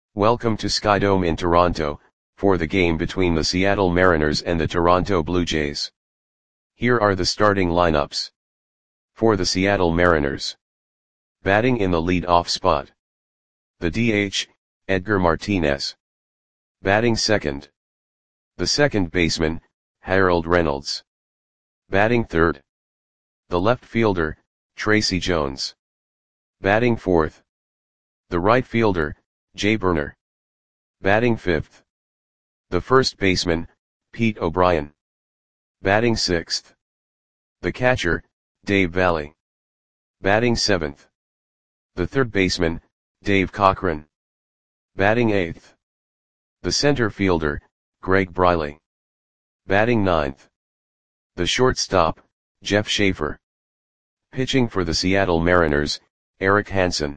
Welcome to Skydome in Toronto, for the game between the Seattle Mariners and the Toronto Blue Jays. Here are the starting lineups. For the Seattle Mariners. Batting in the lead-off spot. The DH, Edgar Martinez. Batting second. The second baseman, Harold Reynolds. Batting third. The left fielder, Tracy Jones. Batting fourth. The right fielder, Jay Burner. Batting fifth. The first baseman, Pete O'Brien. Batting sixth. The catcher, Dave Valle. Batting seventh. The third baseman, Dave Cochran. Batting eighth. The center fielder, Greg Briley. Batting ninth. The shortstop, Jeff Schaefer. Pitching for the Seattle Mariners, Eric Hansen.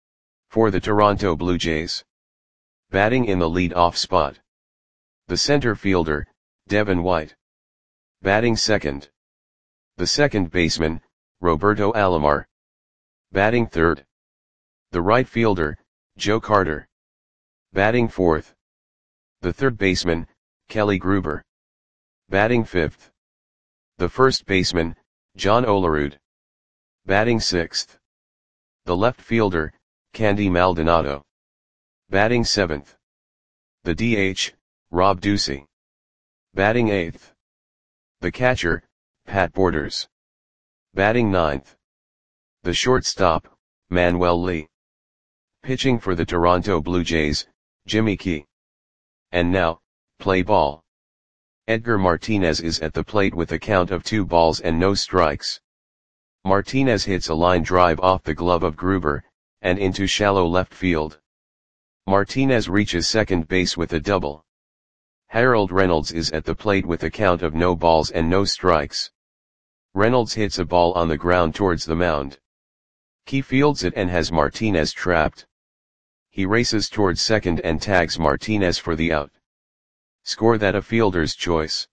For the Toronto Blue Jays. Batting in the lead-off spot. The center fielder, Devin White. Batting second. The second baseman, Roberto Alomar. Batting third. The right fielder, Joe Carter. Batting fourth. The third baseman, Kelly Gruber. Batting fifth. The first baseman, John Olerud. Batting sixth. The left fielder, Candy Maldonado. Batting seventh. The DH, Rob Ducey. Batting eighth. The catcher, Pat Borders. Batting ninth. The shortstop, Manuel Lee. Pitching for the Toronto Blue Jays, Jimmy Key. And now, play ball. Edgar Martinez is at the plate with a count of 2 balls and no strikes. Martinez hits a line drive off the glove of Gruber, and into shallow left field. Martinez reaches second base with a double. Harold Reynolds is at the plate with a count of no balls and no strikes. Reynolds hits a ball on the ground towards the mound. Key fields it and has Martinez trapped. He races towards second and tags Martinez for the out. Score that a fielder's choice.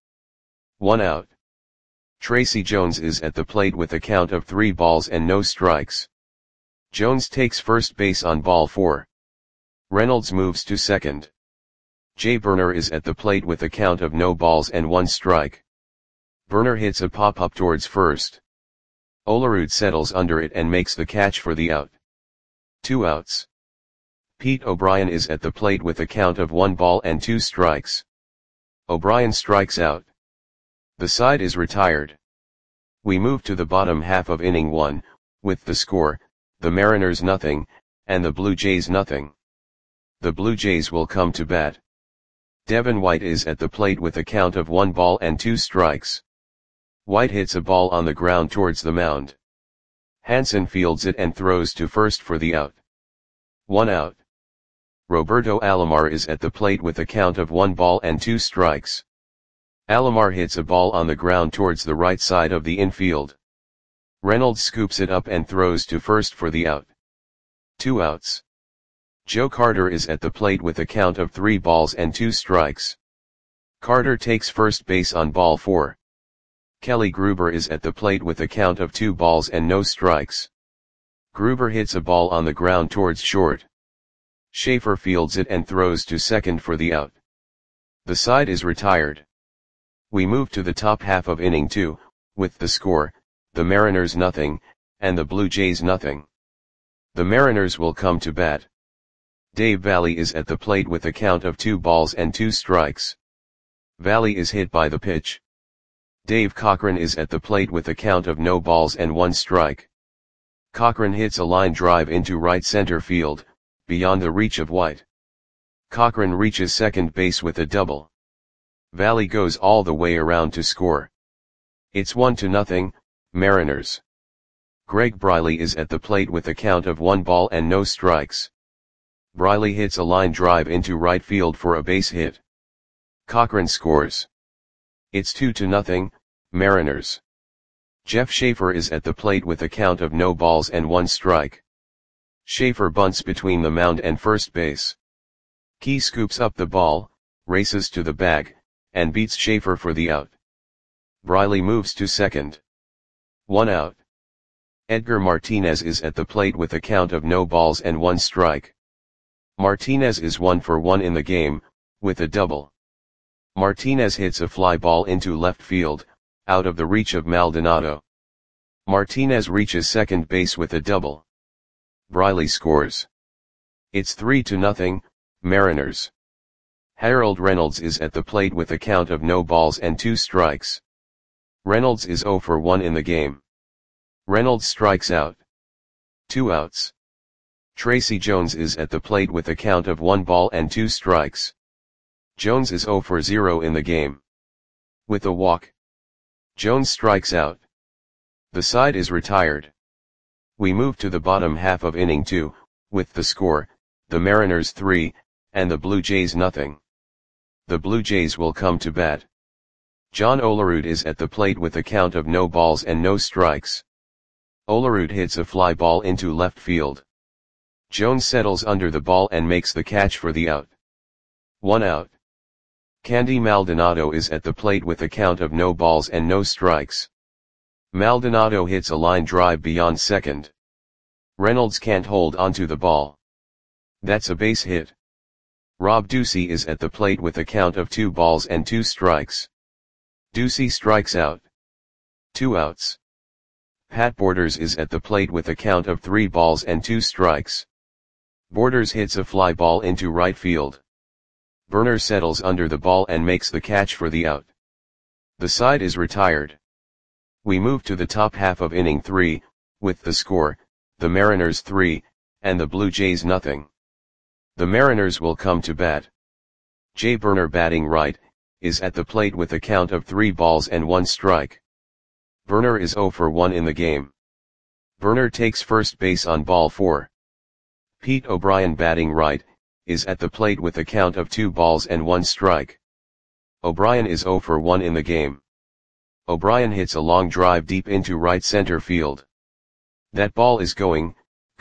1 out. Tracy Jones is at the plate with a count of 3 balls and no strikes. Jones takes first base on ball 4. Reynolds moves to second. Jay Burner is at the plate with a count of no balls and 1 strike. Burner hits a pop-up towards first. Olerud settles under it and makes the catch for the out. 2 outs. Pete O'Brien is at the plate with a count of 1 ball and 2 strikes. O'Brien strikes out. The side is retired. We move to the bottom half of inning 1, with the score, the Mariners nothing, and the Blue Jays nothing. The Blue Jays will come to bat. Devin White is at the plate with a count of 1 ball and 2 strikes. White hits a ball on the ground towards the mound. Hansen fields it and throws to first for the out. 1 out. Roberto Alomar is at the plate with a count of 1 ball and 2 strikes. Alomar hits a ball on the ground towards the right side of the infield. Reynolds scoops it up and throws to first for the out. 2 outs. Joe Carter is at the plate with a count of 3 balls and 2 strikes. Carter takes first base on ball 4. Kelly Gruber is at the plate with a count of 2 balls and no strikes. Gruber hits a ball on the ground towards short. Schaefer fields it and throws to second for the out. The side is retired. We move to the top half of inning 2, with the score, the Mariners nothing, and the Blue Jays nothing. The Mariners will come to bat. Dave Valle is at the plate with a count of 2 balls and 2 strikes. Valle is hit by the pitch. Dave Cochran is at the plate with a count of no balls and 1 strike. Cochran hits a line drive into right center field, beyond the reach of White. Cochran reaches second base with a double. Valle goes all the way around to score. It's 1-0, Mariners. Greg Briley is at the plate with a count of 1 ball and no strikes. Briley hits a line drive into right field for a base hit. Cochran scores. It's 2-0, Mariners. Jeff Schaefer is at the plate with a count of no balls and 1 strike. Schaefer bunts between the mound and first base. Key scoops up the ball, races to the bag, and beats Schaefer for the out. Briley moves to second. 1 out. Edgar Martinez is at the plate with a count of no balls and 1 strike. Martinez is 1 for 1 in the game, with a double. Martinez hits a fly ball into left field, out of the reach of Maldonado. Martinez reaches second base with a double. Briley scores. It's 3-0, Mariners. Harold Reynolds is at the plate with a count of no balls and 2 strikes. Reynolds is 0 for 1 in the game. Reynolds strikes out. 2 outs. Tracy Jones is at the plate with a count of 1 ball and 2 strikes. Jones is 0 for 0 in the game. With a walk, Jones strikes out. The side is retired. We move to the bottom half of inning 2, with the score, the Mariners 3, and the Blue Jays nothing. The Blue Jays will come to bat. John Olerud is at the plate with a count of no balls and no strikes. Olerud hits a fly ball into left field. Jones settles under the ball and makes the catch for the out. 1 out. Candy Maldonado is at the plate with a count of no balls and no strikes. Maldonado hits a line drive beyond second. Reynolds can't hold onto the ball. That's a base hit. Rob Ducey is at the plate with a count of 2 balls and 2 strikes. Ducey strikes out. 2 outs. Pat Borders is at the plate with a count of 3 balls and 2 strikes. Borders hits a fly ball into right field. Burner settles under the ball and makes the catch for the out. The side is retired. We move to the top half of inning 3, with the score, the Mariners 3, and the Blue Jays nothing. The Mariners will come to bat. Jay Burner, batting right, is at the plate with a count of 3 balls and 1 strike. Burner is 0 for 1 in the game. Burner takes first base on ball 4. Pete O'Brien, batting right, is at the plate with a count of 2 balls and 1 strike. O'Brien is 0 for 1 in the game. O'Brien hits a long drive deep into right center field. That ball is gone.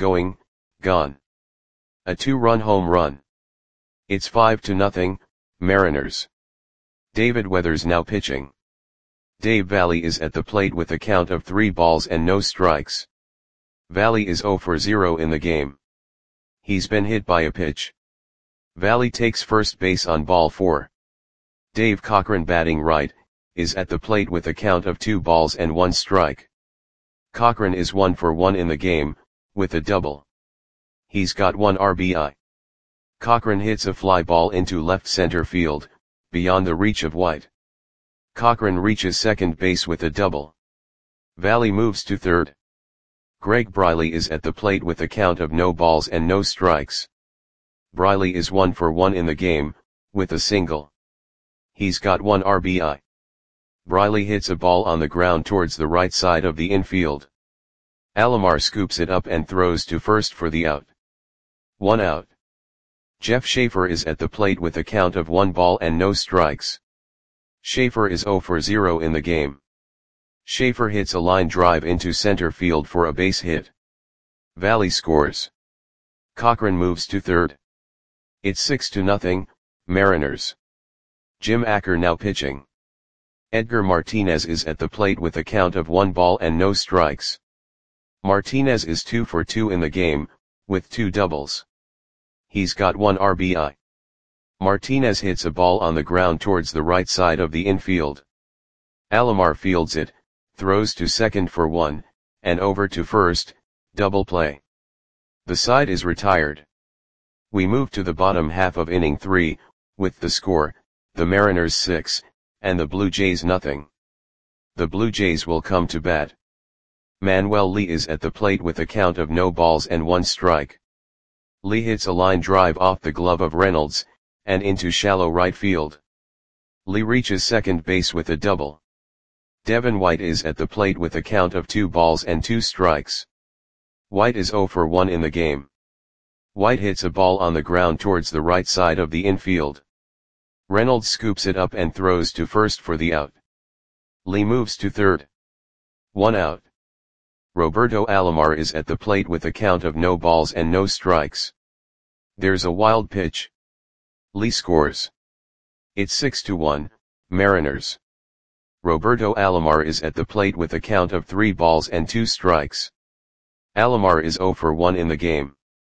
A 2-run home run. It's 5-0, Mariners. David Weathers now pitching. Dave Valley is at the plate with a count of 3 balls and no strikes. Valley is 0 for 0 in the game. He's been hit by a pitch. Valley takes first base on ball 4. Dave Cochran, batting right, is at the plate with a count of 2 balls and 1 strike. Cochran is 1 for 1 in the game, with a double. He's got 1 RBI. Cochran hits a fly ball into left center field, beyond the reach of White. Cochran reaches second base with a double. Valley moves to third. Greg Briley is at the plate with a count of no balls and no strikes. Briley is 1 for 1 in the game, with a single. He's got 1 RBI. Briley hits a ball on the ground towards the right side of the infield. Alomar scoops it up and throws to first for the out. 1 out. Jeff Schaefer is at the plate with a count of 1 ball and no strikes. Schaefer is 0 for 0 in the game. Schaefer hits a line drive into center field for a base hit. Valley scores. Cochran moves to third. It's 6-0, Mariners. Jim Acker now pitching. Edgar Martinez is at the plate with a count of 1 ball and no strikes. Martinez is 2 for 2 in the game, with 2 doubles. He's got 1 RBI. Martinez hits a ball on the ground towards the right side of the infield. Alomar fields it, throws to second for 1, and over to first, double play. The side is retired. We move to the bottom half of inning 3, with the score, the Mariners 6, and the Blue Jays nothing. The Blue Jays will come to bat. Manuel Lee is at the plate with a count of no balls and 1 strike. Lee hits a line drive off the glove of Reynolds, and into shallow right field. Lee reaches second base with a double. Devin White is at the plate with a count of 2 balls and 2 strikes. White is 0 for 1 in the game. White hits a ball on the ground towards the right side of the infield. Reynolds scoops it up and throws to first for the out. Lee moves to third. 1 out. Roberto Alomar is at the plate with a count of no balls and no strikes. There's a wild pitch. Lee scores. It's 6-1, Mariners. Roberto Alomar is at the plate with a count of 3 balls and 2 strikes. Alomar is 0 for 1 in the game.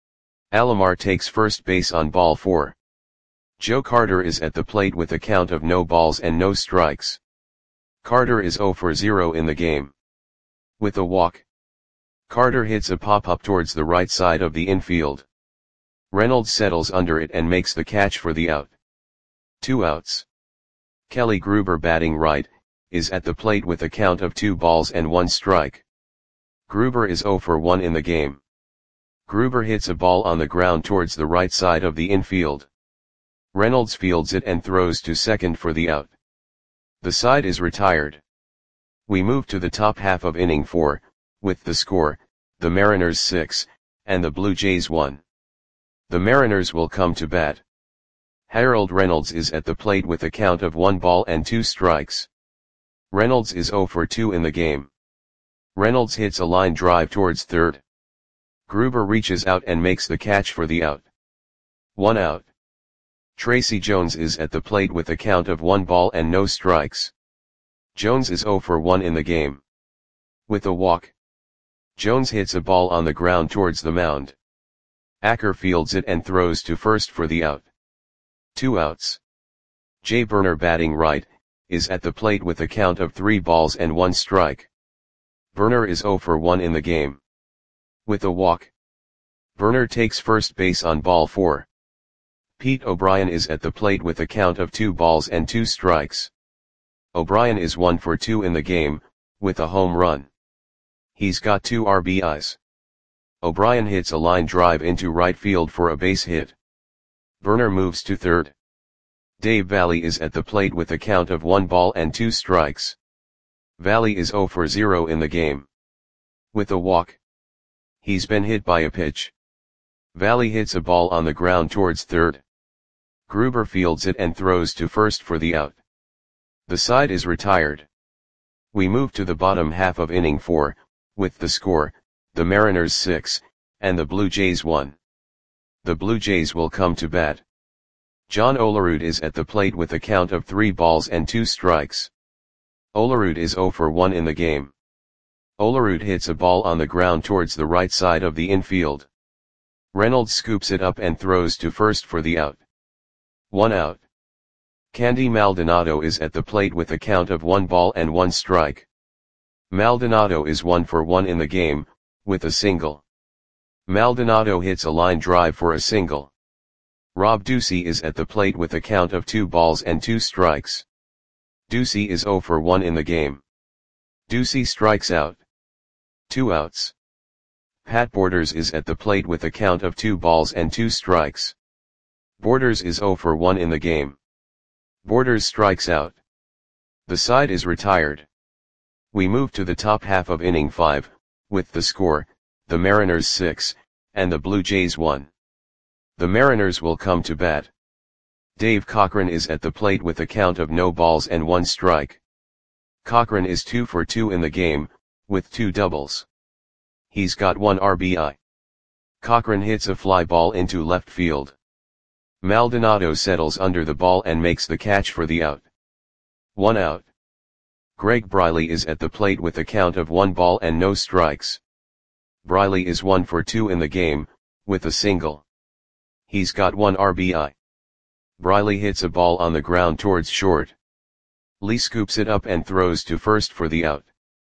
Alomar takes first base on ball 4. Joe Carter is at the plate with a count of no balls and no strikes. Carter is 0 for 0 in the game. With a walk, Carter hits a pop-up towards the right side of the infield. Reynolds settles under it and makes the catch for the out. 2 outs. Kelly Gruber, batting right, is at the plate with a count of 2 balls and 1 strike. Gruber is 0 for 1 in the game. Gruber hits a ball on the ground towards the right side of the infield. Reynolds fields it and throws to second for the out. The side is retired. We move to the top half of inning 4, with the score, the Mariners 6, and the Blue Jays 1. The Mariners will come to bat. Harold Reynolds is at the plate with a count of 1 ball and 2 strikes. Reynolds is 0 for 2 in the game. Reynolds hits a line drive towards third. Gruber reaches out and makes the catch for the out. 1 out. Tracy Jones is at the plate with a count of 1 ball and no strikes. Jones is 0 for 1 in the game. With a walk, Jones hits a ball on the ground towards the mound. Acker fields it and throws to first for the out. 2 outs. Jay Burner, batting right, is at the plate with a count of 3 balls and 1 strike. Burner is 0 for 1 in the game. With a walk, Burner takes first base on ball 4. Pete O'Brien is at the plate with a count of 2 balls and 2 strikes. O'Brien is 1 for 2 in the game, with a home run. He's got 2 RBIs. O'Brien hits a line drive into right field for a base hit. Burner moves to third. Dave Valle is at the plate with a count of 1 ball and 2 strikes. Valle is 0 for 0 in the game. With a walk, he's been hit by a pitch. Valle hits a ball on the ground towards third. Gruber fields it and throws to first for the out. The side is retired. We move to the bottom half of inning 4, with the score, the Mariners 6, and the Blue Jays 1. The Blue Jays will come to bat. John Olerud is at the plate with a count of 3 balls and 2 strikes. Olerud is 0 for 1 in the game. Olerud hits a ball on the ground towards the right side of the infield. Reynolds scoops it up and throws to first for the out. 1 out. Candy Maldonado is at the plate with a count of 1 ball and 1 strike. Maldonado is 1 for 1 in the game, with a single. Maldonado hits a line drive for a single. Rob Ducey is at the plate with a count of 2 balls and 2 strikes. Ducey is 0 for 1 in the game. Ducey strikes out. 2 outs. Pat Borders is at the plate with a count of 2 balls and 2 strikes. Borders is 0 for 1 in the game. Borders strikes out. The side is retired. We move to the top half of inning 5, with the score, the Mariners 6, and the Blue Jays 1. The Mariners will come to bat. Dave Cochran is at the plate with a count of no balls and 1 strike. Cochran is 2 for 2 in the game, with 2 doubles. He's got 1 RBI. Cochran hits a fly ball into left field. Maldonado settles under the ball and makes the catch for the out. 1 out. Greg Briley is at the plate with a count of 1 ball and no strikes. Briley is 1 for 2 in the game, with a single. He's got 1 RBI. Briley hits a ball on the ground towards short. Lee scoops it up and throws to first for the out.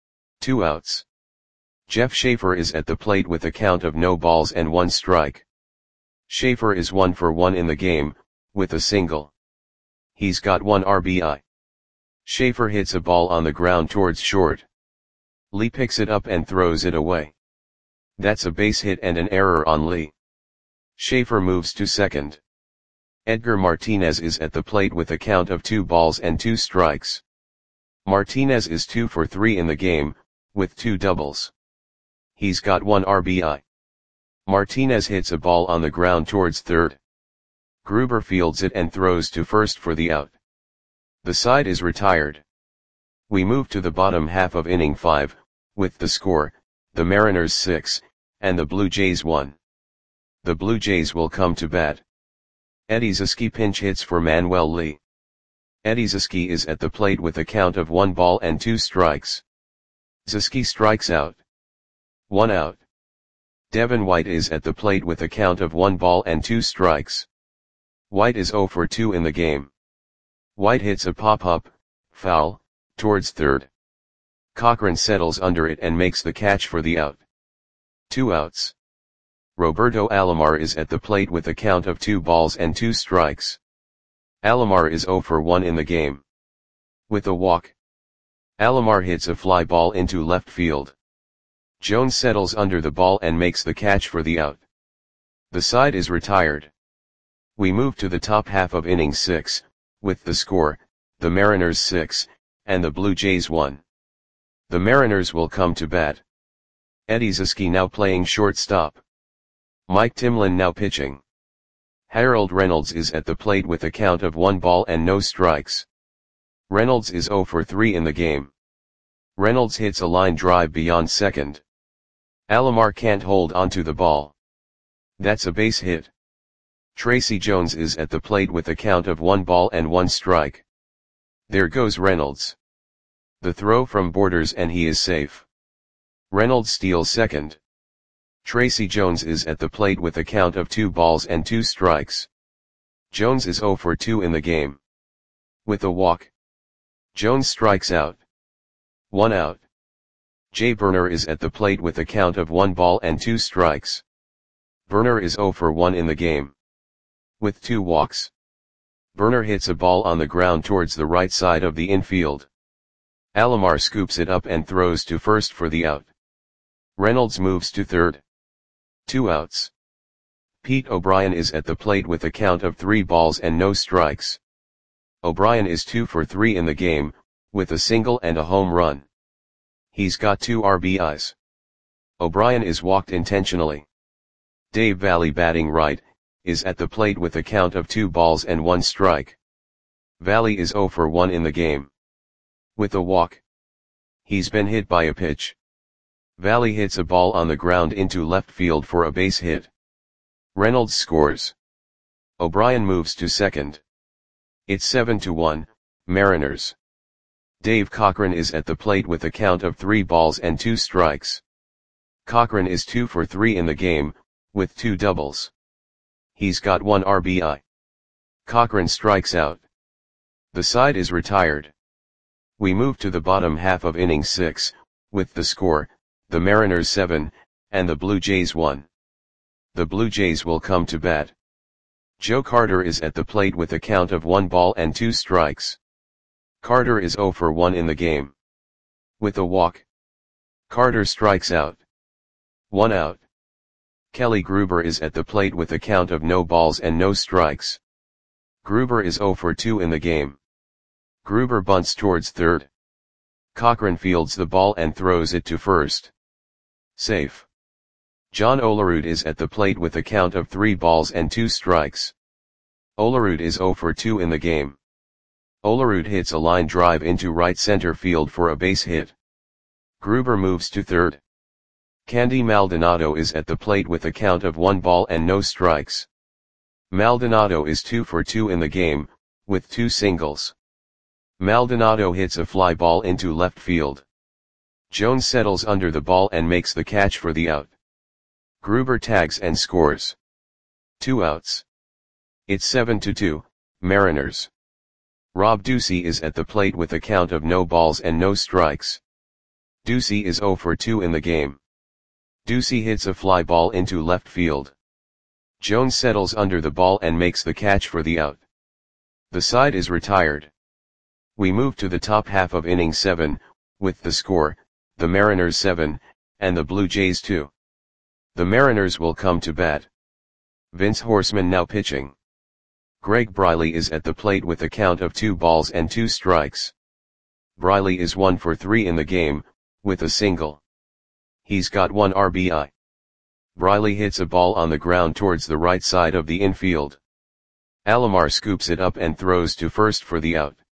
2 outs. Jeff Schaefer is at the plate with a count of no balls and 1 strike. Schaefer is 1 for 1 in the game, with a single. He's got 1 RBI. Schaefer hits a ball on the ground towards short. Lee picks it up and throws it away. That's a base hit and an error on Lee. Schaefer moves to second. Edgar Martinez is at the plate with a count of 2 balls and 2 strikes. Martinez is 2 for 3 in the game, with 2 doubles. He's got 1 RBI. Martinez hits a ball on the ground towards third. Gruber fields it and throws to first for the out. The side is retired. We move to the bottom half of inning 5, with the score, the Mariners 6, and the Blue Jays 1. The Blue Jays will come to bat. Eddie Zisky pinch hits for Manuel Lee. Eddie Zisky is at the plate with a count of 1 ball and 2 strikes. Zisky strikes out. 1 out. Devin White is at the plate with a count of 1 ball and 2 strikes. White is 0 for 2 in the game. White hits a pop-up, foul, towards third. Cochran settles under it and makes the catch for the out. 2 outs. Roberto Alomar is at the plate with a count of 2 balls and 2 strikes. Alomar is 0 for 1 in the game. With a walk, Alomar hits a fly ball into left field. Jones settles under the ball and makes the catch for the out. The side is retired. We move to the top half of inning 6, with the score, the Mariners 6, and the Blue Jays 1. The Mariners will come to bat. Eddie Zieske now playing shortstop. Mike Timlin now pitching. Harold Reynolds is at the plate with a count of 1 ball and no strikes. Reynolds is 0 for 3 in the game. Reynolds hits a line drive beyond second. Alomar can't hold onto the ball. That's a base hit. Tracy Jones is at the plate with a count of 1 ball and 1 strike. There goes Reynolds. The throw from Borders and he is safe. Reynolds steals second. Tracy Jones is at the plate with a count of 2 balls and 2 strikes. Jones is 0 for 2 in the game. With a walk, Jones strikes out. 1 out. Jay Burner is at the plate with a count of 1 ball and 2 strikes. Burner is 0 for 1 in the game. With 2 walks, Burner hits a ball on the ground towards the right side of the infield. Alomar scoops it up and throws to first for the out. Reynolds moves to third. 2 outs. Pete O'Brien is at the plate with a count of 3 balls and no strikes. O'Brien is 2 for 3 in the game, with a single and a home run. He's got 2 RBIs. O'Brien is walked intentionally. Dave Valle, batting right, is at the plate with a count of 2 balls and 1 strike. Valle is 0 for 1 in the game. With a walk, he's been hit by a pitch. Valle hits a ball on the ground into left field for a base hit. Reynolds scores. O'Brien moves to second. It's 7-1, Mariners. Dave Cochran is at the plate with a count of 3 balls and 2 strikes. Cochran is 2 for 3 in the game, with 2 doubles. He's got 1 RBI. Cochran strikes out. The side is retired. We move to the bottom half of inning 6, with the score, the Mariners 7, and the Blue Jays 1. The Blue Jays will come to bat. Joe Carter is at the plate with a count of 1 ball and 2 strikes. Carter is 0 for 1 in the game. With a walk, Carter strikes out. 1 out. Kelly Gruber is at the plate with a count of no balls and no strikes. Gruber is 0 for 2 in the game. Gruber bunts towards third. Cochran fields the ball and throws it to first. Safe. John Olerud is at the plate with a count of 3 balls and 2 strikes. Olerud is 0 for 2 in the game. Olerud hits a line drive into right center field for a base hit. Gruber moves to third. Candy Maldonado is at the plate with a count of 1 ball and no strikes. Maldonado is 2 for 2 in the game, with 2 singles. Maldonado hits a fly ball into left field. Jones settles under the ball and makes the catch for the out. Gruber tags and scores. 2 outs. It's 7-2, Mariners. Rob Ducey is at the plate with a count of no balls and no strikes. Ducey is 0 for 2 in the game. Ducey hits a fly ball into left field. Jones settles under the ball and makes the catch for the out. The side is retired. We move to the top half of inning 7, with the score, the Mariners 7, and the Blue Jays 2. The Mariners will come to bat. Vince Horseman now pitching. Greg Briley is at the plate with a count of 2 balls and 2 strikes. Briley is 1 for 3 in the game, with a single. He's got 1 RBI. Briley hits a ball on the ground towards the right side of the infield. Alomar scoops it up and throws to first for the out.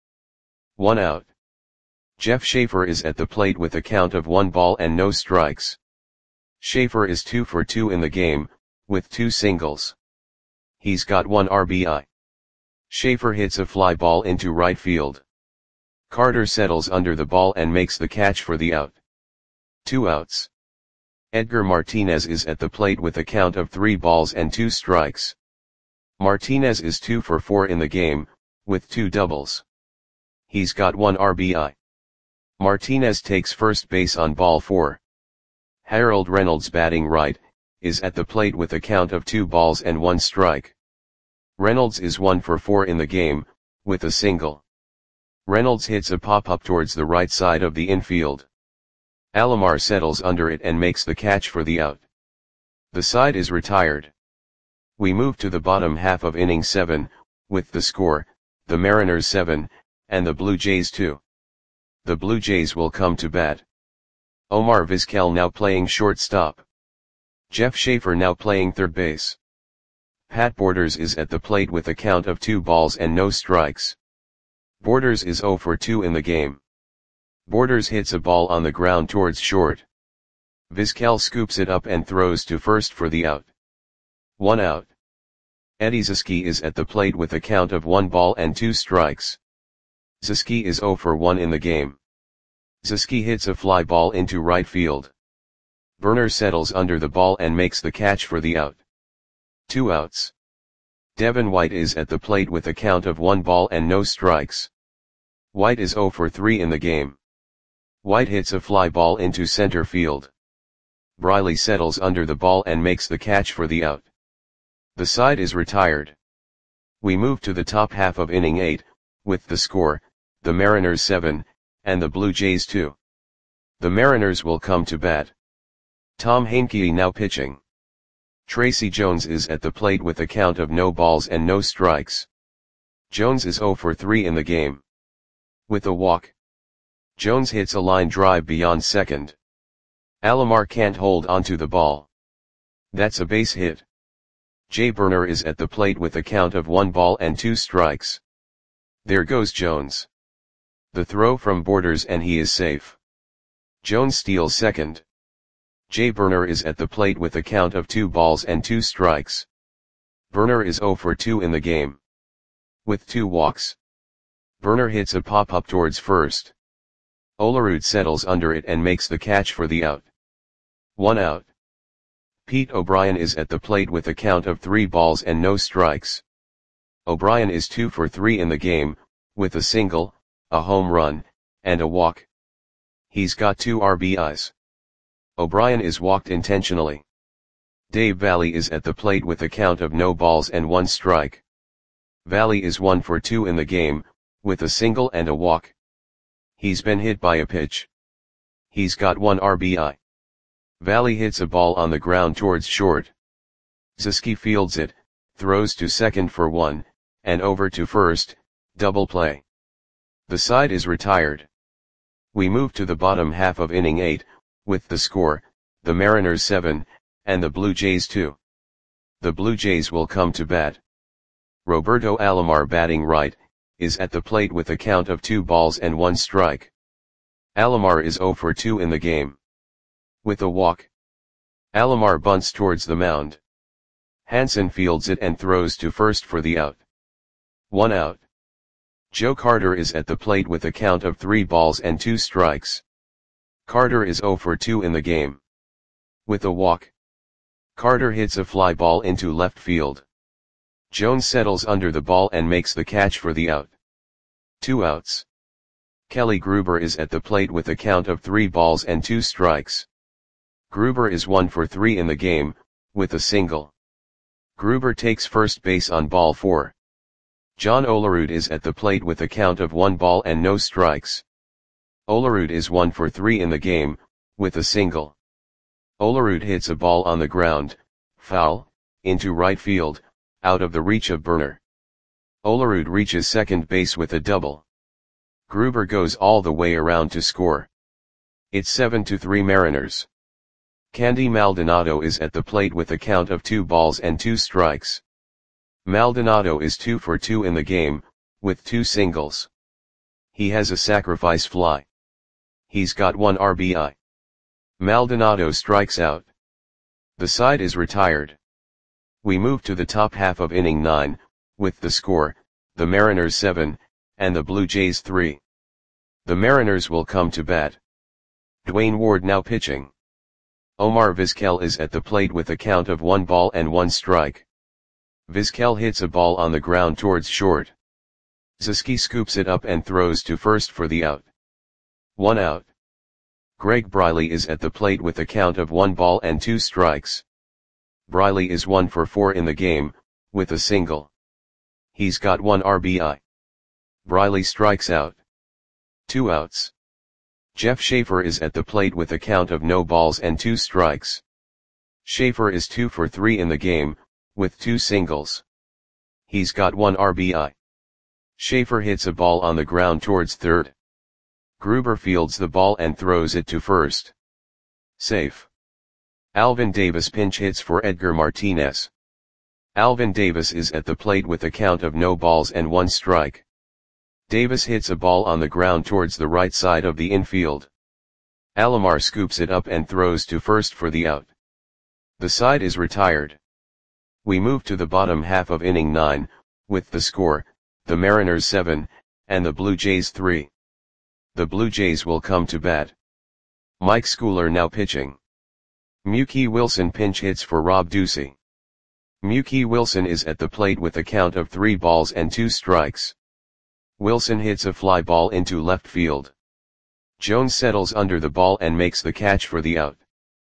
1 out. Jeff Schaefer is at the plate with a count of 1 ball and no strikes. Schaefer is 2 for 2 in the game, with 2 singles. He's got 1 RBI. Schaefer hits a fly ball into right field. Carter settles under the ball and makes the catch for the out. 2 outs. Edgar Martinez is at the plate with a count of 3 balls and 2 strikes. Martinez is 2 for 4 in the game, with 2 doubles. He's got 1 RBI. Martinez takes first base on ball 4. Harold Reynolds, batting right, is at the plate with a count of 2 balls and 1 strike. Reynolds is 1 for 4 in the game, with a single. Reynolds hits a pop-up towards the right side of the infield. Alomar settles under it and makes the catch for the out. The side is retired. We move to the bottom half of inning 7, with the score, the Mariners 7, and the Blue Jays 2. The Blue Jays will come to bat. Omar Vizquel now playing shortstop. Jeff Schaefer now playing third base. Pat Borders is at the plate with a count of 2 balls and no strikes. Borders is 0 for 2 in the game. Borders hits a ball on the ground towards short. Vizquel scoops it up and throws to first for the out. 1 out. Eddie Zisky is at the plate with a count of 1 ball and 2 strikes. Zisky is 0 for 1 in the game. Zisky hits a fly ball into right field. Burner settles under the ball and makes the catch for the out. 2 outs. Devin White is at the plate with a count of 1 ball and no strikes. White is 0 for 3 in the game. White hits a fly ball into center field. Briley settles under the ball and makes the catch for the out. The side is retired. We move to the top half of inning 8, with the score, the Mariners 7, and the Blue Jays 2. The Mariners will come to bat. Tom Heincke now pitching. Tracy Jones is at the plate with a count of no balls and no strikes. Jones is 0 for 3 in the game. With a walk. Jones hits a line drive beyond second. Alomar can't hold onto the ball. That's a base hit. Jay Burner is at the plate with a count of 1 ball and 2 strikes. There goes Jones. The throw from Borders and he is safe. Jones steals second. Jay Burner is at the plate with a count of 2 balls and 2 strikes. Burner is 0 for 2 in the game. With 2 walks. Burner hits a pop-up towards first. Olerud settles under it and makes the catch for the out. 1 out. Pete O'Brien is at the plate with a count of 3 balls and no strikes. O'Brien is 2 for 3 in the game, with a single, a home run, and a walk. He's got 2 RBIs. O'Brien is walked intentionally. Dave Valley is at the plate with a count of no balls and 1 strike. Valley is 1 for 2 in the game, with a single and a walk. He's been hit by a pitch. He's got 1 RBI. Valley hits a ball on the ground towards short. Zisky fields it, throws to second for 1, and over to first, double play. The side is retired. We move to the bottom half of inning 8, with the score, the Mariners 7, and the Blue Jays 2. The Blue Jays will come to bat. Roberto Alomar, batting right, is at the plate with a count of 2 balls and 1 strike. Alomar is 0 for 2 in the game. With a walk. Alomar bunts towards the mound. Hansen fields it and throws to first for the out. 1 out. Joe Carter is at the plate with a count of 3 balls and 2 strikes. Carter is 0 for 2 in the game. With a walk. Carter hits a fly ball into left field. Jones settles under the ball and makes the catch for the out. 2 outs. Kelly Gruber is at the plate with a count of 3 balls and 2 strikes. Gruber is 1 for 3 in the game, with a single. Gruber takes first base on ball 4. John Olerud is at the plate with a count of 1 ball and no strikes. Olerud is 1 for 3 in the game, with a single. Olerud hits a ball on the ground, foul, into right field, out of the reach of Burner. Olerud reaches second base with a double. Gruber goes all the way around to score. It's 7-3 Mariners. Candy Maldonado is at the plate with a count of 2 balls and 2 strikes. Maldonado is 2 for 2 in the game, with 2 singles. He has a sacrifice fly. He's got 1 RBI. Maldonado strikes out. The side is retired. We move to the top half of inning 9, with the score, the Mariners 7, and the Blue Jays 3. The Mariners will come to bat. Dwayne Ward now pitching. Omar Vizquel is at the plate with a count of 1 ball and 1 strike. Vizquel hits a ball on the ground towards short. Zieski scoops it up and throws to first for the out. 1 out. Greg Briley is at the plate with a count of 1 ball and 2 strikes. Briley is 1 for 4 in the game, with a single. He's got 1 RBI. Briley strikes out. 2 outs. Jeff Schaefer is at the plate with a count of no balls and 2 strikes. Schaefer is 2 for 3 in the game, with 2 singles. He's got 1 RBI. Schaefer hits a ball on the ground towards third. Gruber fields the ball and throws it to first. Safe. Alvin Davis pinch hits for Edgar Martinez. Alvin Davis is at the plate with a count of no balls and 1 strike. Davis hits a ball on the ground towards the right side of the infield. Alomar scoops it up and throws to first for the out. The side is retired. We move to the bottom half of inning 9, with the score, the Mariners 7, and the Blue Jays 3. The Blue Jays will come to bat. Mike Schooler now pitching. Mookie Wilson pinch hits for Rob Ducey. Mookie Wilson is at the plate with a count of 3 balls and 2 strikes. Wilson hits a fly ball into left field. Jones settles under the ball and makes the catch for the out.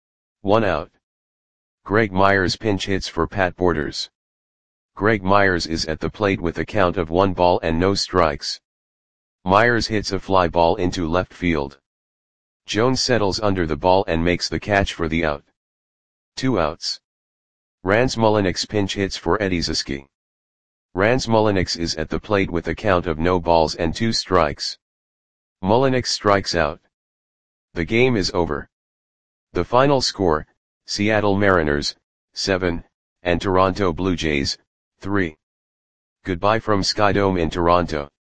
1 out. Greg Myers pinch hits for Pat Borders. Greg Myers is at the plate with a count of 1 ball and no strikes. Myers hits a fly ball into left field. Jones settles under the ball and makes the catch for the out. 2 outs. Rans Mulliniks pinch hits for Eddie Zieski. Rans Mulliniks is at the plate with a count of no balls and 2 strikes. Mulliniks strikes out. The game is over. The final score, Seattle Mariners, 7, and Toronto Blue Jays, 3. Goodbye from Skydome in Toronto.